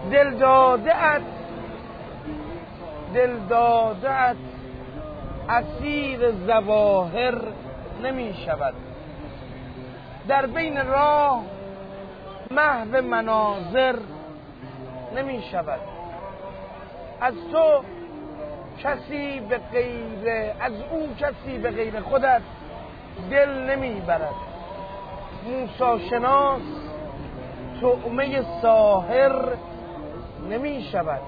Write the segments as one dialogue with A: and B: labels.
A: دلداده‌ات اسیر ظواهر نمی شود، در بین راه محو مناظر نمی شود. از تو کسی به غیر، از او کسی به غیر خودت دل نمی برد. موسی شناس طعمه ساحر نمی شود.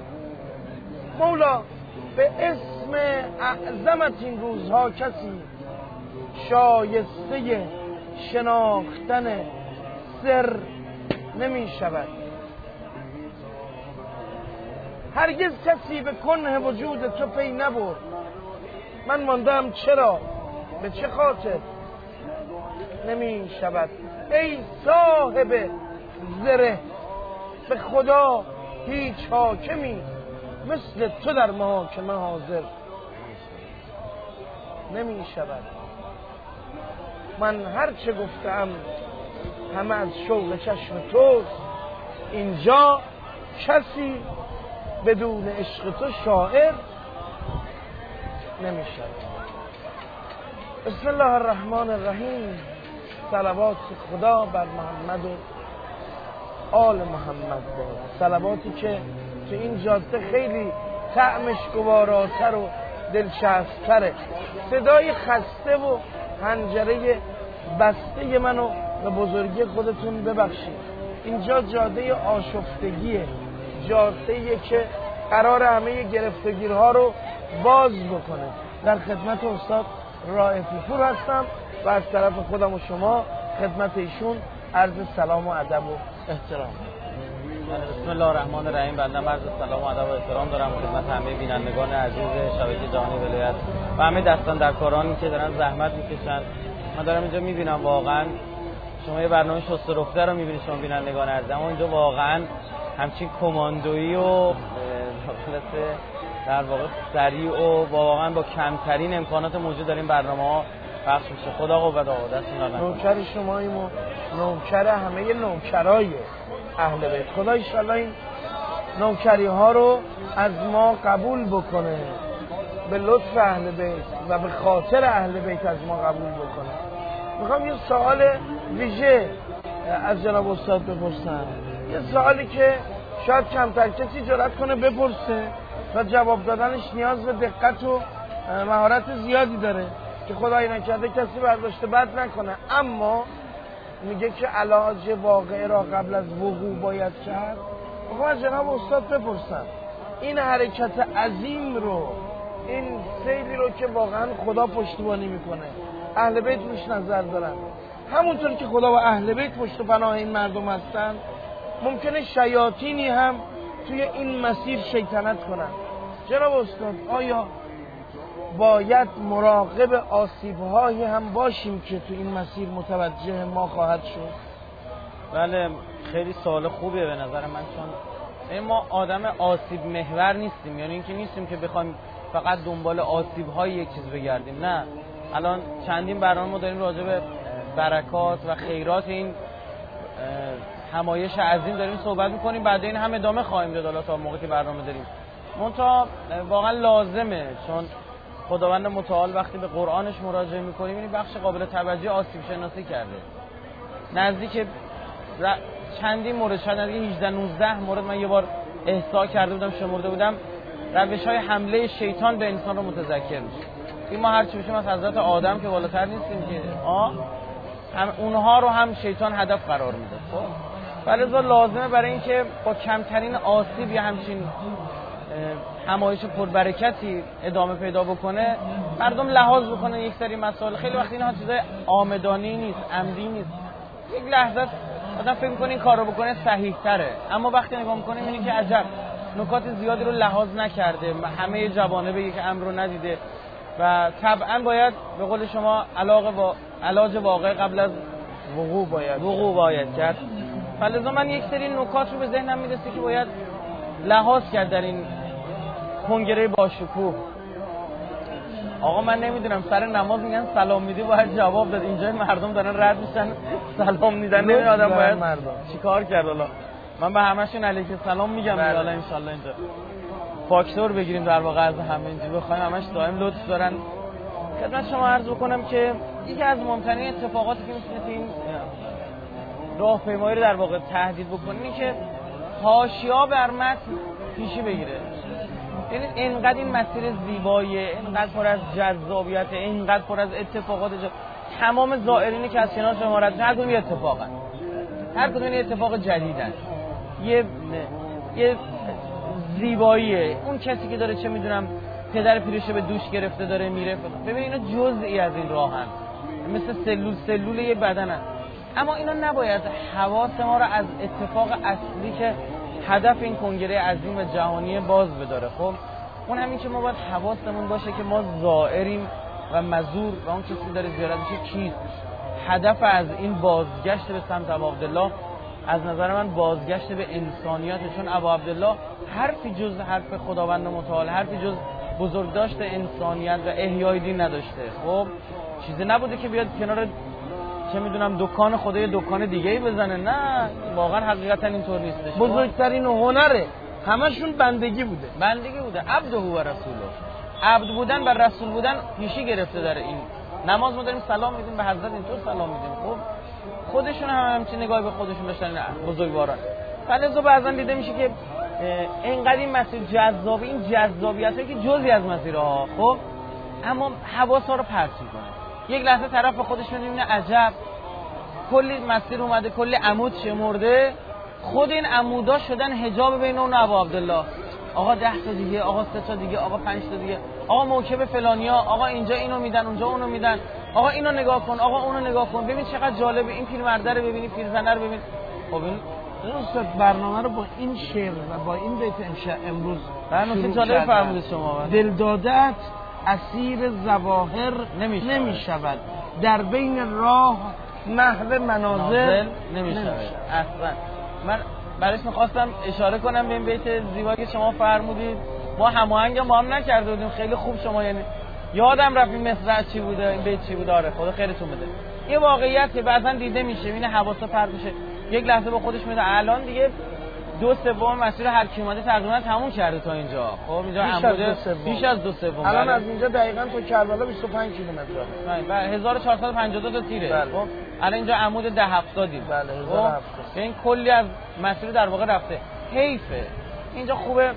A: مولا به اسم اعظمت این روزها کسی شایسته شناختن سر نمی شود. هرگز کسی به کنه وجود تو پی نبرد. من ماندم چرا، به چه خاطر نمی شود. ای صاحب زره، به خدا هیچ حاکمی مثل تو در محاکمه حاضر نمی شود. من هر چه گفتم همه از شوق چشم توست. اینجا کسی بدون عشق تو شاعر نمی شود. بسم الله الرحمن الرحیم. صلوات خدا بر محمد و آل محمد باد. صلواتی که تو این جاده خیلی طعمش گواراتر و دلچسب‌تره. صدای خسته و حنجره بسته منو به بزرگی خودتون ببخشید. اینجا جاده آشفتگیه، جاده‌ایه که قرار همه گرفتگیرها رو باز بکنه. در خدمت استاد رائفی پور هستم و از طرف خودم و شما خدمت ایشون عرض سلام و ادب و احترام.
B: بسم الله الرحمن الرحیم. بنده عرض سلام و ادب و احترام دارم خدمت همه بینندگان عزیز شبکه جهانی ولایت و همه دستان در کارانی که دارن زحمت میکشن. من دارم اینجا میبینم واقعا شما یه برنامه شست و رفته رو میبینید شما بینندگان عزیز، اما اینجا واقعا همچین کماندویی و در واقع سریع و واقعا با کمترین امکانات موجود در این برنامه‌ها پخش میشه. خدا قوت آقا دستون درد نکنه.
A: نوکر شماییم و نوکر همه نوکرای اهل بیت. خدا ان شاءالله این نوکری ها رو از ما قبول بکنه، به لطف اهل بیت و به خاطر اهل بیت از ما قبول بکنه. میخوام یه سوال ویژه از جناب استاد بپرسم، یه سوالی که شاید کمتر کسی جرأت کنه بپرسه و جواب دادنش نیاز به دقت و مهارت زیادی داره که خدایی نکرده کسی برداشته بد نکنه، اما میگه که علاج واقعه را قبل از وقوع باید کرد. میخوام از جناب استاد بپرسم این حرکت عظیم رو، این سیلی رو که واقعا خدا پشتیبانی میکنه، اهل بیت روش نظر دارن، همونطور که خدا و اهل بیت پشت و پناه این مردم هستن، ممکنه شیاطینی هم توی این مسیر شیطنت کنن. جناب استاد آیا باید مراقب آسیب‌هایی هم باشیم که تو این مسیر متوجه ما خواهد شد؟
B: بله خیلی سوال خوبیه به نظر من، چون ما آدم آسیب محور نیستیم، یعنی اینکه نیستیم که بخوایم فقط دنبال آسیب‌های یک چیز بگردیم. نه، الان چندین برنامه ما داریم راجع به برکات و خیرات این همایش عظیم داریم صحبت می‌کنیم، بعد این هم ادامه خواهیم داد حالا تا موقعی که برنامه داریم. منتها واقعا لازمه، چون خداوند متعال وقتی به قرآنش مراجعه می‌کنیم این بخش قابل توجه آسیب شناسی کرده. نزدیک چندین مورد، شاید نزدیک 18-19 مورد من یه بار احصا کرده بودم، شمرده بودم، روش‌های حمله شیطان به انسان رو متذکر میشه. این ما هر چی بشیم از حضرت آدم که بالاتر نیستیم که هم اونها رو هم شیطان هدف قرار میده. خب ولذا لازمه برای اینکه با کمترین آسیب یا همچین همایش پربرکتی ادامه پیدا بکنه، مردم لحاظ بکنه یک سری مسائل. خیلی وقت اینها چیزای آمدانی نیست، عمدی نیست. یک لحظه آدم فکر می‌کنه این کارو بکنه صحیح تره، اما وقتی نگاه می‌کنه می‌بینی که عجب نکات زیادی رو لحاظ نکرده، همه جوانب یک امر رو ندیده و طبعا باید به قول شما علاج واقع قبل از وقوع باید کرد. فلذا من یک سری نکات رو به ذهنم میرسه که باید لحاظ کرد در این کنگره باشکوه. آقا من نمیدونم سر نماز میگن سلام میدی باید جواب داد، اینجا مردم دارن رد میشن سلام میدن، نمیدونم آدم باید چیکار کرد. حالا من به همشون علیک السلام میگم. حالا ان شاء الله اینجا فاکتور بگیریم در واقع از همه اینجوری بخوایم همش دائم لطف دارن. خدمت شما عرض بکنم که یکی از مهمترین اتفاقاتی که میتونه این راهپیمایی رو در واقع تهدید بکنه اینه که حاشیه‌ها بر متن پیشی بگیره. یعنی اینقدر این مسیر زیباییه، اینقدر پر از جذابیت، اینقدر پر از اتفاقات، تمام زائرینی که از کنار شما رد هر کدوم یه اتفاقن، هر کدوم یه اتفاق جدیدن، یه زیباییه. اون کسی که داره چه میدونم پدر پیرشو به دوش گرفته داره میره، ببین اینا جزئی از این راهن، مثل سلول یه بدنن. اما اینا نباید حواس ما رو از اتفاق اصلی که هدف این کنگره عظیم و جهانی باز بداره. خب اون همین که ما باید حواسمون باشه که ما زائریم و مزور و اون کسی داره زیارت میشه کیست. هدف از این بازگشت به سمت ابا عبدالله از نظر من بازگشت به انسانیت، چون ابا عبدالله حرفی جز حرف خداوند متعال، حرفی جز بزرگداشت انسانیت و احیای دین نداشته. خب چیزی نبوده که بیاد کنار چه میدونم دکان خدای دکان دیگه‌ای بزنه، نه واقعا حقیقتا اینطور نیستش.
A: بزرگترین هنره همشون بندگی بوده،
B: عبد و رسوله. عبد بودن و رسول بودن پیشی گرفته داره. این نماز ما داریم سلام میدیم به حضرت، اینطور سلام میدیم. خب خودشون هم همچین نگاهی به خودشون داشتن بزرگواران. فلذا بعضا دیده میشه که اینقدر این مسیر جذابی، این جذابیتایی که جزئی از مسیرها، خب اما حواسا رو پرت میکنه. یک لحظه طرف به خودش میبینه عجب کلی مسیر اومده، کلی عمود شمرده، خود این عمودا شدن حجاب بین اون و ابا عبدالله. آقا 10 تا دیگه، آقا 3 تا دیگه، آقا 5 تا دیگه، آقا موکب فلانیا، آقا اینجا اینو میدن، اونجا اونو میدن، آقا اینو نگاه کن، آقا اونو نگاه کن، ببین چقدر جالبه، این پیرمرده رو ببینی، پیرزنه رو ببین. خب این
A: استاد برنامه رو با این شعر و با این بیت امروز
B: برنامه جالب فرمودید شما.
A: دلدادت اسیر ظواهر نمیشود، در بین راه محو منازل نمیشود.
B: اصلا من برایش میخواستم اشاره کنم به این بیت زیبایی که شما فرمودید. ما هماهنگ ما هم نکرده بودیم، خیلی خوب شما یعنی یادم رفت این مصرع چی بوده، این بیت چی بوده. آره خدا خیرتون بده. یه واقعیت که بعضن دیده میشه، این حواسا پرت میشه، یک لحظه با خودش میاد الان دیگه 2/3 مسیر هر کی اومده تقریبا تموم کرده تا اینجا. خب اینجا عموده بیش از 2/3.
A: الان از اینجا دقیقاً تا کربلا 25 کیلومتره.
B: بله 1452 تا تیره.
A: بله.
B: خب الان اینجا عمود 1070.
A: بله 1070.
B: این کلی از مسیر در واقع رفته. حیفه. اینجا خوبه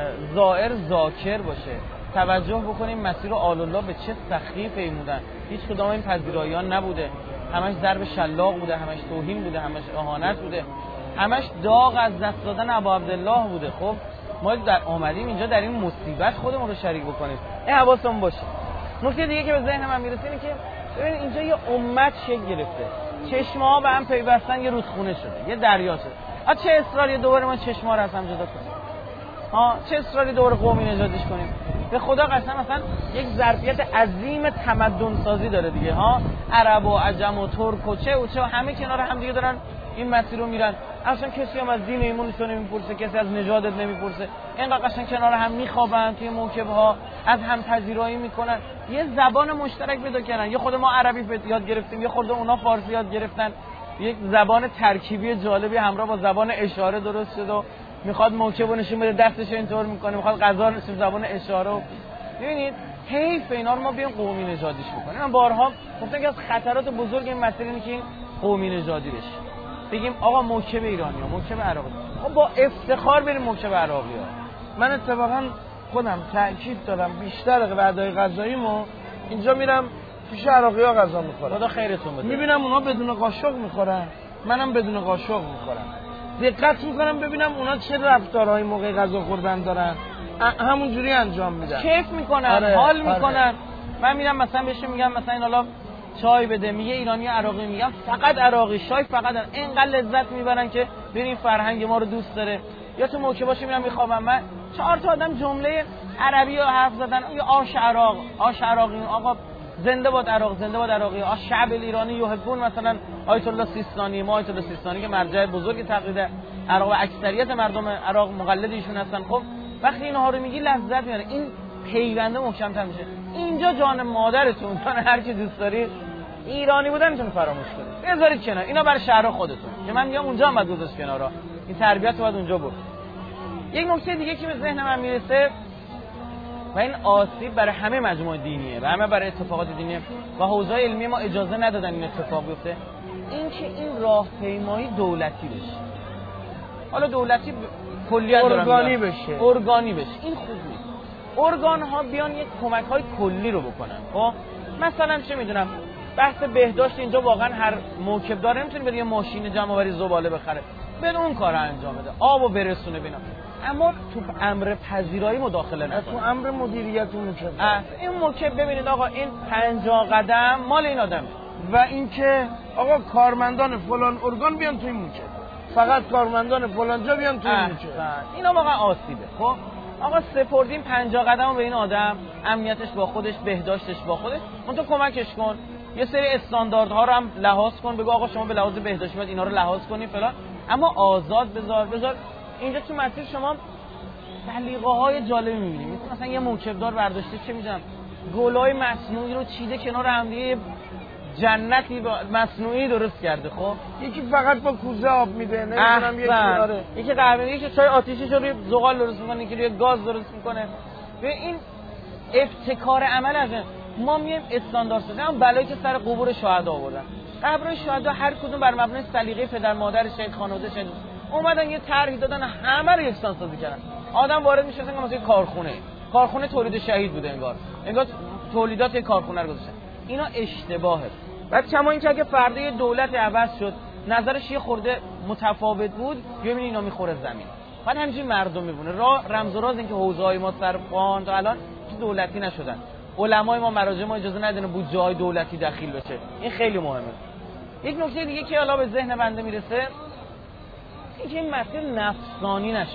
B: زائر ذاکر باشه. توجه بکنیم مسیر آل الله به چه سخیف ایمودن. هیچ کدام این پذیراییان نبوده. همش ضرب شلاق بوده، همش توهین بوده، همش اهانت بوده. همش داغ از دست دادن ابا عبدالله بوده. خب ما اومدیم اینجا در این مصیبت خودمون رو شریک بکنیم. این حواسمون باشه. نکته دیگه که به ذهن من میرسه اینه که ببین اینجا یه امت شکل گرفته. چشمه‌ها به هم پیوستن، یه رودخونه شده، یه دریا شده. چه اصراری دوباره ما چشم‌ها رو از هم جدا کنیم؟ چه اصراری دوباره قومی نژادیش کنیم؟ به خدا قسم مثلا یک ظرفیت عظیم تمدن سازی داره دیگه. عرب و عجم و ترک و چه و همه کنار هم دیگه دارن این مسیر رو میرن. اصلا کسی هم از دین ایمونش نمیپرسه، کسی از نژادت نمیپرسه. اینقدر قشنگ کنار هم میخوابن توی موکب‌ها، از هم پذیرایی میکنن، یه زبان مشترک پیدا کردن. یه خود ما عربی یاد گرفتیم، یه خود اونا فارسی یاد گرفتن، یک زبان ترکیبی جالبی همراه با زبان اشاره درست شد و میخواد موکب نشون بده دستش اینطور میکنه، میخواد غذا رو نشون زبان اشاره. ببینید حیف اینا رو ما بیان قومی نژادیش بکنیم. من بارها گفتم که از خطرات بزرگ این مسئله اینه که این قومی نژادی بشه. بگیم آقا موکب ایرانی‌ها، موکب عراقی، خب با افتخار بریم موکب عراقی‌ها.
A: من اتفاقا خودم تاکید دارم بیشتر وعده‌های غذاییمو اینجا میرم پیش عراقی‌ها غذا میخورم.
B: خدا خیرتون بده.
A: میبینم اونا بدون قاشق میخورن، منم بدون قاشق میخورم. دقت میکنم ببینم اونا چه رفتارهایی موقع غذا خوردن دارن، همون جوری انجام میدن،
B: کیف میکنن، حال میکنن. من میرم مثلا بهش میگم مثلا این حالا چای بده، میگه ایرانی عراقی، میگم فقط عراقی، شای فقط اینقدر لذت میبرن که ببین فرهنگ ما رو دوست داره. یا تو موکباش میرم میخوابم، من 4 تا آدم جمله عربی رو حرف زدن، یا آش عراق، آش عراقی، آقا زنده باد عراق، زنده باد عراقی، شعب ایرانی یحبون مثلا آیت الله سیستانی. ما آیت الله سیستانی که مرجع بزرگ تقلید عراق و اکثریت مردم عراق مقلد ایشون هستن. خب وقتی اینها رو میگی لذت میاره، این پیونده محکم‌تر میشه. اینجا جان مادرتون، جان هر کی دوست دارید، ایرانی بودنتون فراموش کنید، بذارید کنار. اینا برای شهر خودتون که من میگم اونجا هم باید گذاشت کنارا. این تربیت باید اونجا بود. یک نکته دیگه که به ذهن من میرسه و این آسیب برای همه مجموعه دینیه و همه برای اتفاقات دینیه و حوزه علمی ما اجازه ندادن این اتفاق بیفته، این که این راهپیمایی دولتی بشه. حالا دولتی کلیت
A: ارگانی بشه.
B: این خوب نیست. ارگان ها بیان یک کمک های کلی رو بکنن. خب مثلا چه میدونم بحث بهداشت اینجا واقعا هر موکب داره نمیتونه بره یه ماشین جمع آوری زباله بخره، بدون اون کار انجام بده، آبو برسونه بینا، اما تو امر پذیرایی مداخله نکنه،
A: تو امر مدیریت موکب.
B: این موکب ببینید آقا این 50 قدم مال این آدمه
A: و اینکه آقا کارمندان فلان ارگان بیان تو این موکب، فقط کارمندان فلان جا بیان تو این موکب.
B: اینا واقعا آسیبه. خب آقا سپردیم 50 قدم به این آدم، امنیتش با خودش، بهداشتش با خودش، اون تو کمکش کن، یه سری استانداردها رو هم لحاظ کن، بگو آقا شما به لحاظ بهداشتی باید اینا رو لحاظ کنی فلان، اما آزاد بذار. اینجا تو مسیر شما سلیقه‌های جالبی می‌بینید، مثلا یه موکبدار برداشته چه می‌دونم گلای مصنوعی رو چیده کنار هم دیگه، جنتی مصنوعی درست کرده. خب
A: یکی فقط با کوزه آب میده، نمیدونم
B: یکی قهوه، یکی چای آتیشیشو روی زغال درست میکنه، یکی روی گاز درست میکنه. به این ابتکار عمل از ما میایم استاندارد سازی. اما بلایی که سر قبور شهدا آوردن، قبر شهدا هر کدوم بر مبنای سلیقه پدر مادر شهید، خانواده شهید اومدن یه طرحی دادن، همه رو یکسان سازی کردن. آدم وارد میشه مثلا کارخونه تولید شهید بوده، انگار تولیدات کارخونه رو گذاشتن. اینا اشتباهه. بعد کما این که اگه فردا دولت عوض شد نظرش یه خورده متفاوت بود، ببینید اینا میخوره زمین. بعد همینجوری مردم میبونه. رمز و راز این که حوزه‌های ما سرپان تا الان دولتی نشدن. علمای ما، مراجع ما اجازه ندادن بودجه‌های دولتی دخیل بشه. این خیلی مهمه. یک نکته دیگه که حالا به ذهن بنده میرسه این که این مسیر نفسانی نشه.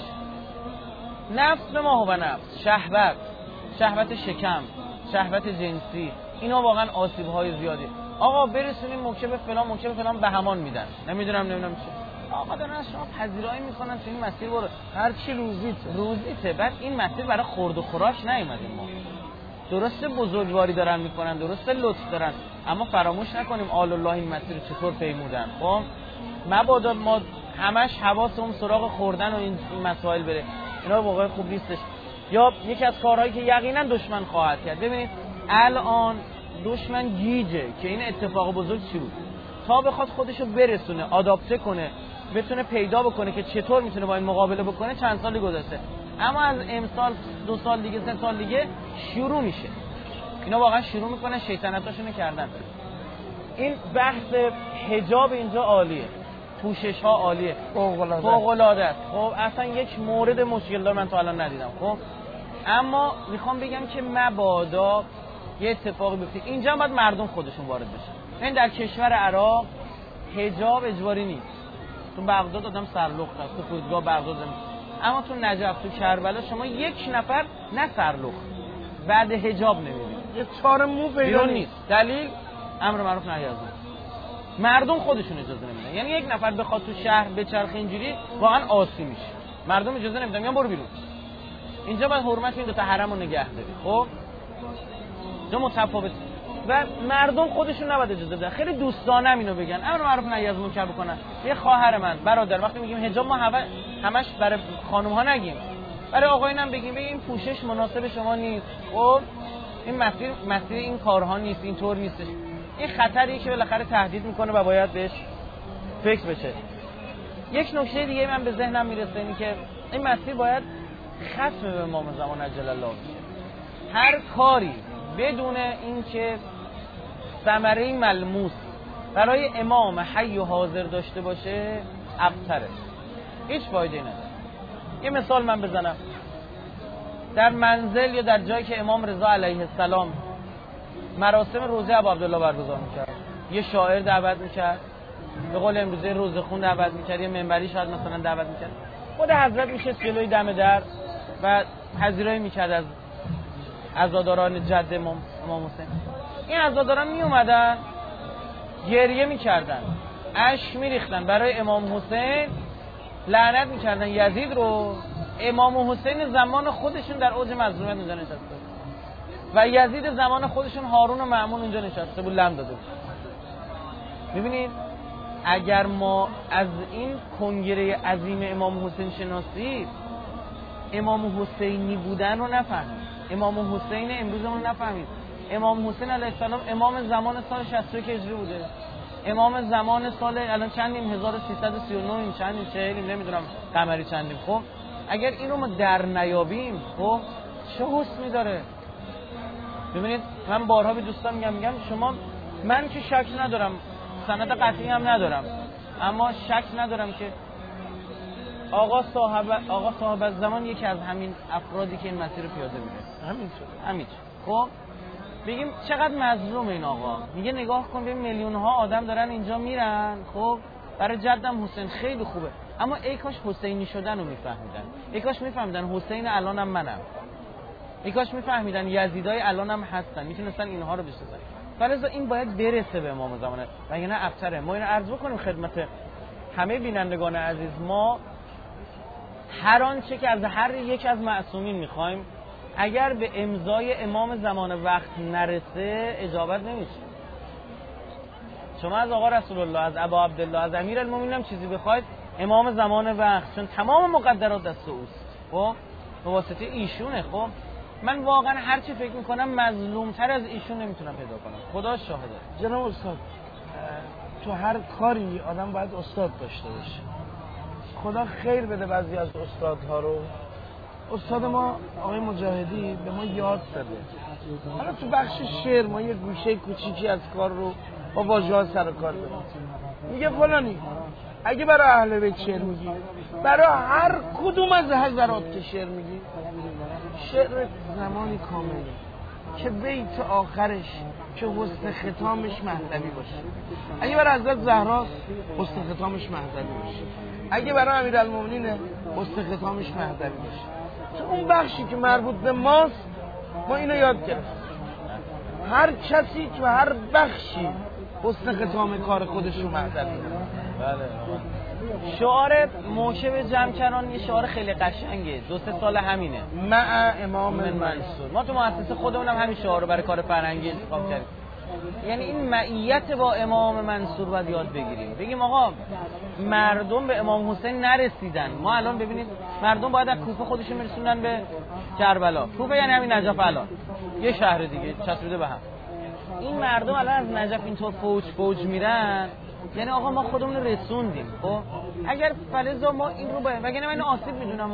B: نفس به ما و نفس، شهوت شکم، شهوت جنسی، اینا واقعا آسیب‌های زیادی. آقا برسونیم موکب فلان به همان میدن، نمیدونم چه. آقا دارن از شما پذیرایی میکنن تو این مسیر برو، هر چی روزیته. بعد این مسیر برای خورد و خوراک نیومدیم ما. درسته بزرگواری دارن میکنن، درسته لطف دارن، اما فراموش نکنیم آل الله این مسیر چطور پیمودن. خب مبادا ما همش حواسمون سراغ خوردن و این مسائل بره، اینا واقعا خوب نیستش. یا یکی از کارهایی که یقینا دشمن خواهد کرد، ببینید الان دشمن گیجه که این اتفاق بزرگ چی بود، تا بخواد خودشو برسونه، آداپته کنه، بتونه پیدا بکنه که چطور میتونه با این مقابله بکنه، چند سالی گذشته. اما از امسال 2 سال دیگه 3 سال دیگه شروع میشه. اینا واقعا شروع میکنن شیطنتاشونو کردن. این بحث حجاب اینجا عالیه، پوشش ها عالیه، فوق العاده است. خب اصلا یک مورد مشکل دار من تا الان ندیدم. خب اما میخوام بگم که مبادا یه اتفاقی بیفته اینجا هم باید مردم خودشون وارد بشن. این در کشور عراق حجاب اجباری نیست. تو بغداد آدم سرلخت است، تو فرودگاه بغداد اما تو نجف، تو کربلا شما یک نفر نه سرلخت بعد حجاب نمیبینید،
A: یه چهار مو پیدا نیست.
B: دلیل امر معروف نهی از منکر. مردم خودشون اجازه نمیدن. یعنی یک نفر بخواد تو شهر بچرخه اینجوری واقعا آسی میشه. مردم اجازه نمیدن، میگن برو بیرون. اینجا باید حرمت این دو تا حرم رو نگه داری. خب دو متفاوت و مردم خودشون نباید اجازه بدن. خیلی دوستانه اینو بگن، امر معروف نهی از منکر بکنن. یه خواهر من، برادر، وقتی میگیم حجاب ما همش برای خانم ها نگیم، برای آقایون هم بگیم این پوشش مناسب شما نیست. خب این مسیر این کارها نیست، این طور نیستش. این خطریه که بالاخره تهدید میکنه و باید بهش فکر بشه. یک نکته دیگه من به ذهنم میرسه اینه که این مسیر باید ختم به امام زمان عجل الله بشه. هر کاری بدون اینکه ثمره ملموس برای امام حی و حاضر داشته باشه ابتره، هیچ فایده نداره. یه مثال من بزنم. در منزل یا در جایی که امام رضا علیه السلام مراسم روزه ابو عبدالله برگزار میکرد، یه شاعر دعوت میکرد، به قول امروزه روزه خون دعوت میکرد، یه منبری شاید مثلا دعوت میکرد، خود حضرت میشست جلوی دم در و پذیرایی میکرد از عزاداران جد امام حسین. این عزاداران می اومدن گریه میکردن، اشک میریختن برای امام حسین، لعنت میکردن یزید رو. امام حسین زمان خودشون در اوج مظلومیت اونجا نشسته و یزید زمان خودشون هارون و مأمون اونجا نشسته بود، لم داده بود. میبینید اگر ما از این کنگره عظیم امام حسین شناسی امام حسینی بودن رو نفهمید، امام حسین امروزمون رو نفهمید. امام حسین علیه السلام امام زمان سال 61 هجری بوده، امام زمان سال الان چندیم 1339 چندیم 40 نمیدونم قمری چندیم. خب اگر این رو ما در نیابیم خب چه حسنی داره. ببینید من بارها به دوستان میگم شما، من که شک ندارم، سند قطعی هم ندارم، اما شک ندارم که آقا صاحب الزمان یکی از همین افرادی که این مسیر رو پیاده میره. همین خب بگیم چقدر مظلوم این آقا. میگه نگاه کن ببین میلیون ها آدم دارن اینجا میرن، خب برای جدم حسین خیلی خوبه، اما ای کاش حسینی شدن رو میفهمیدن، ای کاش میفهمیدن حسین الانم منم، ای کاش میفهمیدن یزیدای الانم هستن، میتونستن اینها رو بشناسن. فلذا این باید برسه به امام زمانه و یعنی ابتره. ما اینو عرض بکنیم خدمت همه بینندگان عزیز، ما هر آنچه که از هر یک از معصومین میخوایم اگر به امضای امام زمان وقت نرسه اجابت نمیشه. شما از آقا رسول الله، از ابا عبدالله، از امیر المومنین چیزی بخواید امام زمان وقت، چون تمام مقدرات دست اوست، خب به واسطه ایشونه. خب من واقعا هر چی فکر میکنم مظلومتر از ایشون نمیتونم پیدا کنم، خدا شاهده.
A: جناب استاد تو هر کاری آدم باید استاد داشته باشه. خدا خیر بده بعضی از استادها رو. استاد ما آقای مجاهدی به ما یاد داده. حالا تو بخش شعر ما یه گوشه کوچیکی از کار رو با واژه‌ها سر کار داریم. میگه فلانی اگه برای اهل بیت شعر میگی، برای هر کدوم از حضرات که شعر میگی، شعر زمانی کامله که بیت آخرش که حسن ختامش مهدوی باشه. اگه برای حضرت زهرا حسن ختامش مهدوی باشه، اگه برای امیرالمومنین حسن ختامش مهدوی باشه. تو اون بخشی که مربوط به ماست ما اینو یاد گرفتیم. هر کسی تو هر بخشی حسن ختام کار خودش رو مهدوی.
B: بله. شعار موشب جمکران یه شعار خیلی قشنگه، 2-3 سال همینه،
A: مع امام
B: منصور. ما تو مؤسسه خودمونم همین شعار رو برای کار فرهنگی انتخاب کردیم. یعنی این معیت با امام منصور باید یاد بگیریم. بگیم آقا مردم به امام حسین نرسیدن، ما الان ببینید مردم باید از کوفه خودشون برسونن به کربلا. کوفه یعنی همین نجف، الان یه شهر دیگه چسبیده به هم. این مردم الان از نجف اینطور فوج میرن، یعنی آقا ما خودمون رو رسوندیم. خب اگر فلزا ما این رو باید، وگرنه من آسیب میدونم.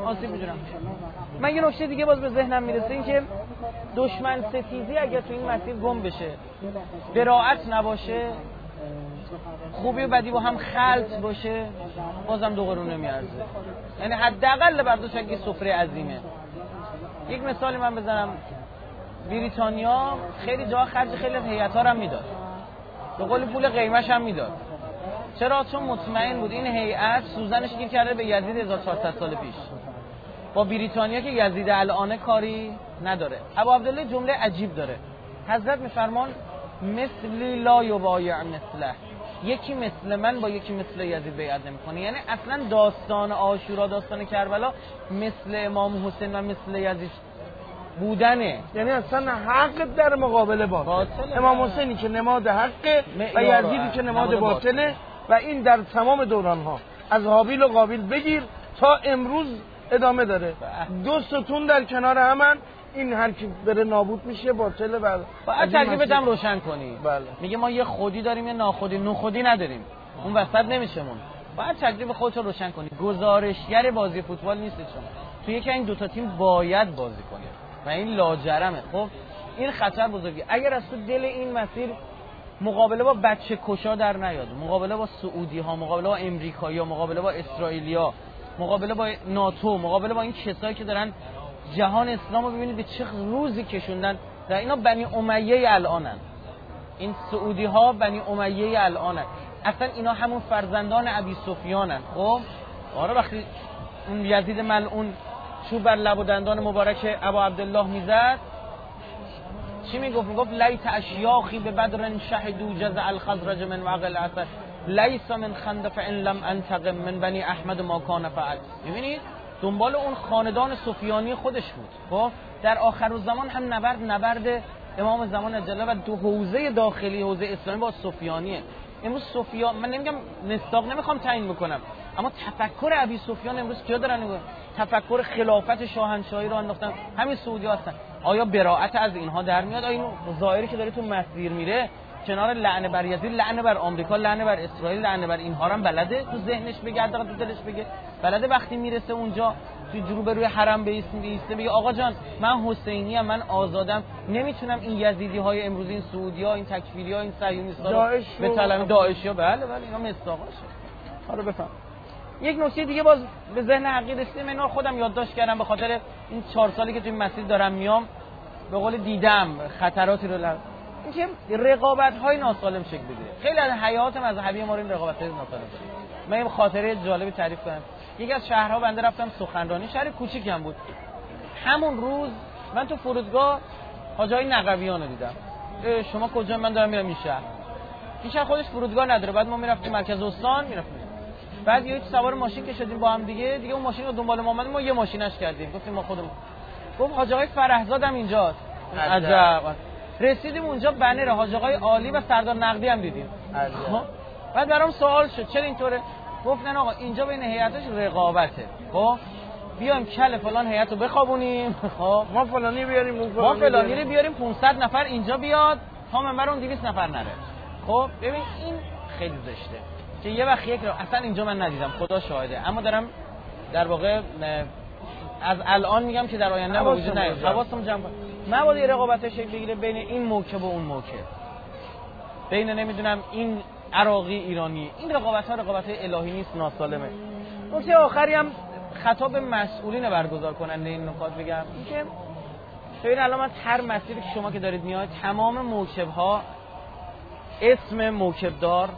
B: من یه نکته دیگه باز به ذهنم میرسه، این که دشمن ستیزی اگر تو این مسیر گم بشه، براعت نباشه، خوبی و بدی با هم خلط باشه، بازم دو قرون نمیارزه. یعنی حداقل برداشت اگه سفره عظیمه. یک مثالی من بزنم، بریتانیا خیلی جا خرج خیلی از هیئت‌ها رو هم میداد، به قول پول قیمش هم میداد. چرا؟ چون مطمئن بود این هیئت سوزنش گیر کرده به یزید 1400 سال پیش، با بریتانیا که یزید الان کاری نداره. ابو عبدالله جمله عجیب داره، حضرت میفرمان مثلی لا یبایع مثله، یکی مثل من با یکی مثل یزید بیعت نمیکنه. یعنی اصلا داستان عاشورا، داستان کربلا مثل امام حسین و مثل یزید بودنه،
A: یعنی اصلا حق در مقابل باطل. امام حسینی که نماد حقه و یزیدی که نماد باطله، و این در تمام دورانها از حابیل و قابیل بگیر تا امروز ادامه داره. دو ستون در کنار همن، این هر کی بره نابود میشه باطله. و
B: باید تکلیفت هم روشن کنی.
A: بله.
B: میگه ما یه خودی داریم یه ناخودی، نخودی نداریم، اون وسط نمیشمون. باید تکلیف خودت رو روشن کنی. گزارشگر بازی فوتبال نیستید شما، تو یکی این دوتا تیم باید بازی کنی و این لاجرمه. خب این خطر بزرگی. اگر از تو دل این مسیر مقابله با بچه کشا در نیاد، مقابله با سعودی ها، مقابله با امریکایی ها، مقابله با اسرائیلیا، مقابله با ناتو، مقابله با این کسایی که دارن جهان اسلام رو ببینید به چه روزی کشوندن. در اینا بنی امیه الانن، این سعودی ها بنی امیه الانن، اصلا اینا همون فرزندان ابی سفیانن. خب آره وقتی اون یزید ملعون چوب بر لب و دندان مبارک ابا عبدالله میزد چی میگفت؟ لیت اشیاخی به بدر شهدو جزع الخزرج من وعقل الاسد لیس من خند فان لم انتقم من بنی احمد ما کان فعل. میبینید دنبال اون خاندان سفیانی خودش بود. خب در آخر الزمان هم نبرد امام زمان اجله و دو حوزه داخلی، حوزه اسلامی با سفیانیه. امروز سفیان، من نمیگم مصداق نمیخوام تعیین بکنم، اما تفکر ابی سفیان امروز کیا دارن میگن؟ تفکر خلافت شاهنشاهی رو انداختن، همین سعودی هستن. آیا براءت از اینها در میاد؟ آیا این ظاهری که داره تو مسیر میره کنار لعنه بر یزید، لعنه بر آمریکا، لعنه بر اسرائیل، لعنه بر اینها هم بلده تو ذهنش بگه، تو دلش بگه، بلده وقتی میرسه اونجا تو جروب روی حرم بیسته بگه آقا جان من حسینی ام، من آزادم، نمیتونم این یزیدی های امروز، این سعودی ها، این تکفیری ها، این صهیونیست‌ها رو به طلب داعشی ها، بله اینا مصداقاشه. حالا بفهم یک نکته دیگه باز به ذهن حقی رسید، من خودم یادداشت کردم به خاطر این 4 سالی که تو این مسیر دارم میام، به قول دیدم خطراتی رو اینکه رقابت‌های ناسالم شکل بگیره. خیلی از حیات مذهبی ما این رقابت‌های ناسالم داره. من یه خاطره جالبی تعریف کنم. یکی از شهرها بنده رفتم سخنرانی، شهر کوچیکی هم بود. همون روز من تو فرودگاه حاجی نقویان رو دیدم. شما کجا؟ من دارم میرم این شهر. این شهر خودش فرودگاه نداره. بعد ما میرفتیم مرکز استان میرفتیم. بعد یه سوار ماشین که شدیم با هم دیگه اون ماشین رو دنبال ما اومدیم، ما یه ماشینش کردیم. گفتیم ما خودمون. گفت حاج آقای فرهزاد هم اینجاست. عجب. رسیدیم اونجا بنر حاج آقای عالی و سردار نقدی هم دیدیم. خب بعد برام سوال شد چرا اینطوره؟ گفتن آقا اینجا بین هیئتش رقابته. خب بیایم کل فلان هیئت رو بخوابونیم، خب
A: ما فلانی بیاریم،
B: ما فلانی رو بیاریم 500 نفر اینجا بیاد تا منبر اون 200 نفر نره. خب ببین این خیلی زشته که یه وقت یک رو اصلا اینجا من ندیدم، خدا شاهده، اما دارم در واقع از الان میگم که در آینده به وجود نیاد. حواسم جمع کنم مبادا رقابت شکل بگیره بین این موکب و اون موکب، بین نمیدونم این عراقی ایرانی. این رقابت‌ها رقابت‌های الهی نیست، ناسالمه. نکته آخری هم خطاب مسئولین برگزار کننده این نکات بگم، اینکه ببین الان هر مسیری که شما که دارید میاد، تمام موکب‌ها اسم موکبدار،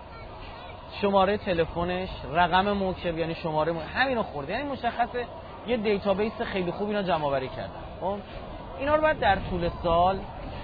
B: شماره تلفنش، رقم موکب یعنی شماره همینو خورده، یعنی مشخصه یه دیتابیس خیلی خوب اینا جمع آوری کردن. خب اینا رو بعد در طول سال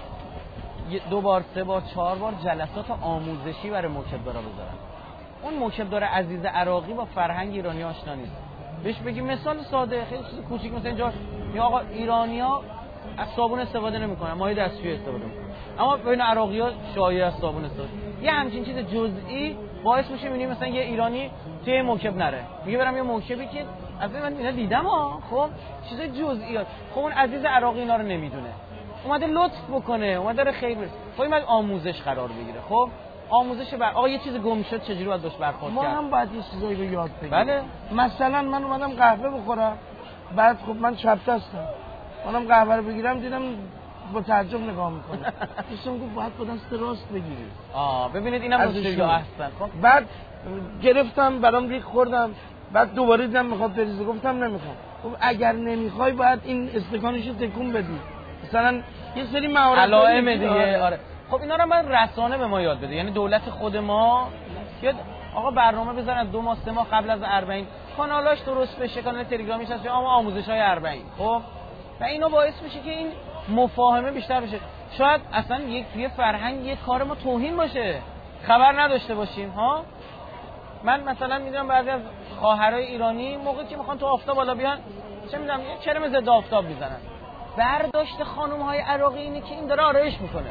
B: 2 بار 3 بار 4 بار جلسات آموزشی برای موکبدارا بذارن. اون موکبدار عزیز عراقی با فرهنگ ایرانی آشنا نیست. بهش بگیم مثال ساده خیلی چیز کوچیک، مثلا اینجا یا آقا ایرانی‌ها از صابون استفاده نمی‌کنن، مایع دستشویی استفاده می‌کنن، اما بین عراقی‌ها شایع از صابون استفاده. یه همچین چیز جزئی باعث میشه می‌بینیم مثلا یه ایرانی توی موکب نره، میگه برم یه موکبی که از من اینا دیدم خب چیز جزئیات. خب اون عزیز عراقی اینا رو نمیدونه، اومده لطف بکنه، اومده داره خیر برسه، خب این باید آموزش قرار بگیره. خب آموزش آقا یه چیز گم شد چجوری باید باش برخورد کرد؟
A: ما هم باید یه چیزایی رو یاد بگیریم.
B: بله
A: مثلا من اومدم قهوه بخورم، بعد خب من چپ دستم، منم قهوه رو بگیرم دیدم با تعجب نگاه میکنه. دوستم گفت باید با دست راست بگیری.
B: ببینید اینم مشکل احسن.
A: بعد گرفتم برام ریخ خوردم، بعد دوباره دیدم میخواد بریزه، گفتم نمیخوام. خب اگر نمیخوای باید این استکانشو تکون بدی. مثلا یه سری مهارت
B: علائم دیگه. آره خب اینا رو من رسانه به ما یاد بده، یعنی دولت خود ما بیاد آقا برنامه بزنن از 2 ماه 3 ماه قبل از 40 کانالاش درست بشه، کانال تلگرامیش هست اما آموزش‌های 40. خب و اینا باعث میشه که این مفاهمه بیشتر بشه. شاید اصلا یک فرهنگ یک کار ما توهین باشه، خبر نداشته باشیم ها. من مثلا میدونم بعضی از خواهرای ایرانی موقعی که میخوان تو آفتاب بالا بیان چه میدونم یه کرم ضد آفتاب میزنن، برداشت خانم‌های عراقی اینه که این داره آرایش میکنه،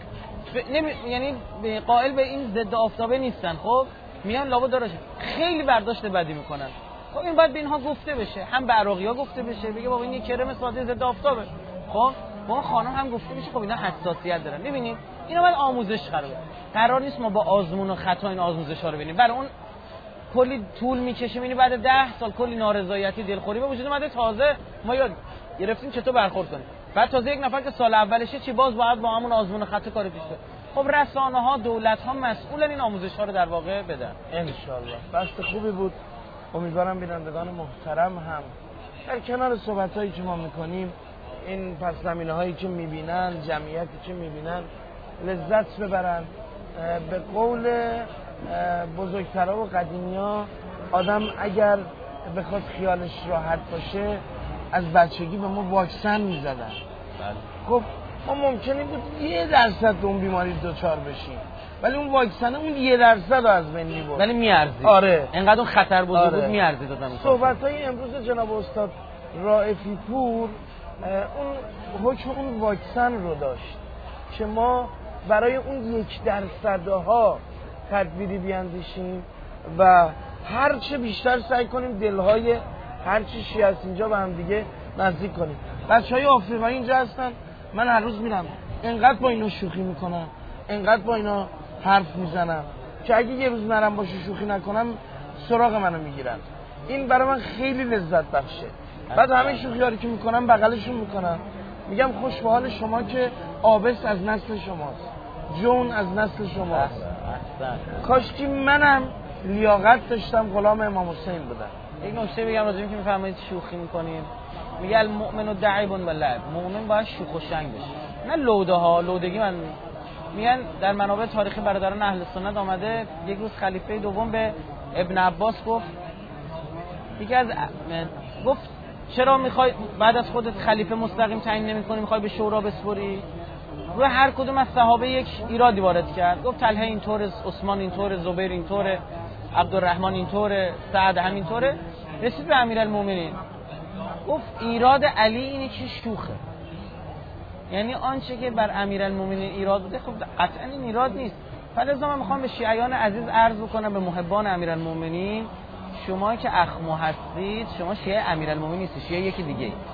B: یعنی قائل به این ضد آفتابه نیستن. خب میان لابد داره خیلی برداشت بدی میکنن. خب این باید به اینها گفته بشه، هم به عراقی‌ها گفته بشه، بگه بابا این یه کرم ساده ضد آفتابه. خب با خانم هم گفته بشه خب اینا حساسیت دارن. ببینید اینا باید آموزش قرار نیست ما با آزمون و خطا این آموزش‌ها رو ببینیم، برای اون کلی طول میکشه، میبینی بعد 10 سال کلی نارضایتی دلخوری به وجود اومده، تازه ما یاد گرفتیم چطور برخورد کنیم. بعد تازه یک نفر که سال اولشه چی باز باید با همون آزمون خطا کار پیش بره. خب رسانه‌ها، دولت‌ها مسئولن این آموزش‌ها رو در واقع بدن.
A: ان شاءالله. بحث خوبی بود. امیدوارم بینندگان محترم هم در کنار صحبتایی که ما می‌کنیم این پس زمینه‌هایی که می‌بینن، جمعیتی که می‌بینن لذت ببرن. به قول بزرگترها و قدیمی‌ها آدم اگر بخواد خیالش راحت باشه از بچگی به ما واکسن می‌زدن. خب ما ممکنه بود 1% اون بیماری دچار بشیم، ولی اون واکسن اون 1% رو از بین می‌برد،
B: ولی میارزید.
A: آره
B: اینقدر اون خطر بزرگ بود،
A: آره.
B: میارزید دادن.
A: صحبت‌های امروز جناب استاد رائفی پور اون حکم اون واکسن رو داشت که ما برای اون 1% ها تدبیری بیاندیشیم و هر چه بیشتر سعی کنیم دلهای هر چی شیعه است اینجا به هم دیگه نزدیک کنیم. بچهای آفریقایی اینجا هستن، من هر روز میرم انقدر با اینا شوخی میکنم، انقدر با اینا حرف میزنم که اگه یه روز نرم باشه شوخی نکنم سراغ منو میگیرن. این برای من خیلی لذت بخشه. بعد همه شوخی‌ها که میکنم بغلشون میکنم، میگم خوش به حال شما که آبس از نسل شماست، جون از نسل شماست. کاش که منم لیاقت داشتم غلام امام حسین بودم.
B: یک نکته بگم راجع به اینکه میفرمایید شوخی میکنیم، میگه المؤمن و دعیب و لعب، مؤمن باید شوخ و شنگ بشه، نه لوده ها. لودگی من میگن در منابع تاریخی برادران اهل سنت آمده یک روز خلیفه دوم به ابن عباس گفت، گفت چرا میخوای بعد از خودت خلیفه مستقیم تعیین نمی‌کنی، میخوای به شورا بسپری؟ روی هر کدوم از صحابه یک ایرادی وارد کرد. گفت طلحه اینطوره، عثمان اینطوره، زبیر اینطوره، عبدالرحمن اینطوره، سعد همینطوره. رسید به امیرالمومنین گفت ایراد علی اینه که شوخه، یعنی آنچه که بر امیرالمومنین ایراد بوده خب قطعا این ایراد نیست. فلذا من میخوام به شیعیان عزیز عرض کنم، به محبان امیرالمومنین، شما که اخمو هستید شما شیعه امیرالمومنین نیستید، شیعه یکی دیگه اید.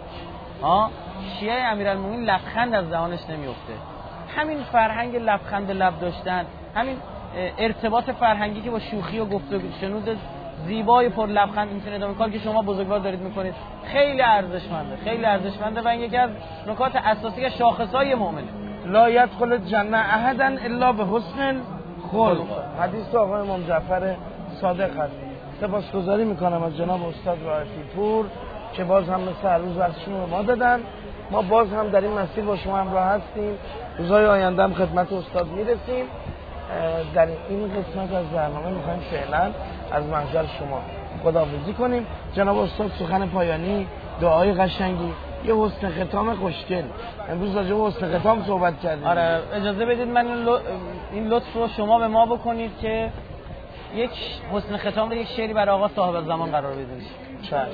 B: شیعه امیرالمومنین لبخند از دهانش نمیفته. همین فرهنگ لبخند لب داشتن، همین ارتباط فرهنگی که با شوخی و گفتگو شنود زیبای پر لبخند میتونه ادامه کار که شما بزرگوار دارید میکنید خیلی ارزشمنده، خیلی ارزشمنده و این یکی از نکات اساسی شاخصهای مؤمنه.
A: لا یدخل الجنه احدا الا بحسن خلق. حدیث آقای امام جعفر صادق هست. سپاسگزاری میکنم از جناب استاد رائفی پور که باز هم مثل هر روز وقتشون رو ما دادن. ما باز هم در این مسیر با شما همراه هستیم. روزهای آینده هم خدمت استاد میرسیم. در این قسمت از برنامه میخوایم فعلا از محضر شما خداحافظی کنیم. جناب استاد سخن پایانی، دعای قشنگی، یه حسن ختام خوشگل. امروز راجع به حسن ختام صحبت کردیم.
B: آره اجازه بدید من این لطف رو شما به ما بکنید که یک حسن ختام رو یک شعری برای آقا صاحب زمان قرار بدید.
A: چشم.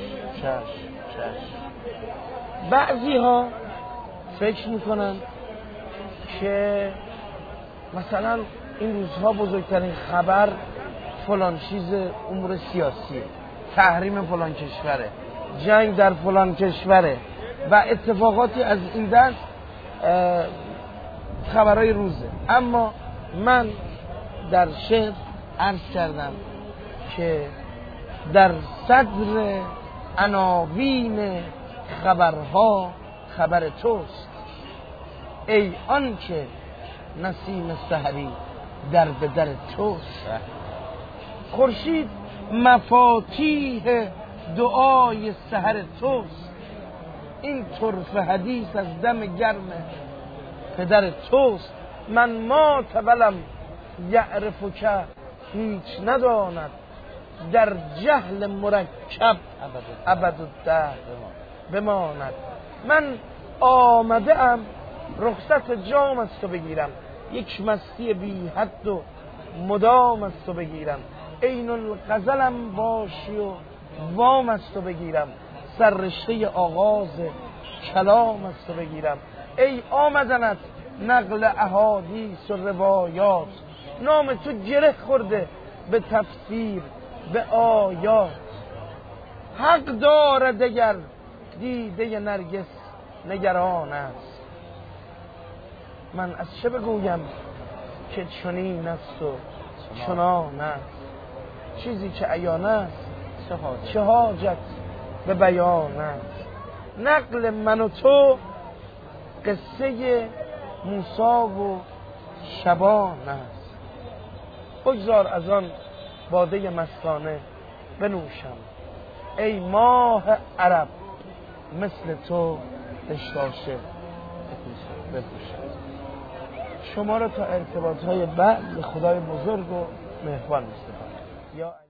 A: بعضی ها فکر میکنن که مثلا این روزها بزرگترین خبر فلان چیز امور سیاسیه، تحریم فلان کشوره، جنگ در فلان کشوره و اتفاقاتی از این دست خبرهای روزه. اما من در شعر عرض کردم که در صدر عناوین خبرها خبر توست، ای آن که نسیم سحری در به در توست. خورشید مفاتیح دعای سحر توست، این طرف حدیث از دم گرم پدر توست. من ما تولم یعرف که هیچ نداند، در جهل مرکب ابدالدهر بماند. من آمده ام رخصت جام از تو بگیرم، یک مستی بی حد و مدام از تو بگیرم. عین الغزلم باشی و وام از تو بگیرم، سر رشته آغاز کلام از تو بگیرم. ای آمدنت نقل احادیث و روایات، نام تو گره خورده به تفسیر به آیات. حق دارد اگر دیده نرگس نگران است، من از چه بگویم که چنین است و چنان است. چیزی که عیان است چه حاجت به بیان است. نقل من و تو قصه موسی و شبان است. بگذار از آن باده مستانه بنوشم، ای ماه عرب مثل تو دشتاشه بپوشم. شما را تا ارتباطهای بعد به خدای بزرگ و مهربان می‌سپارم. یا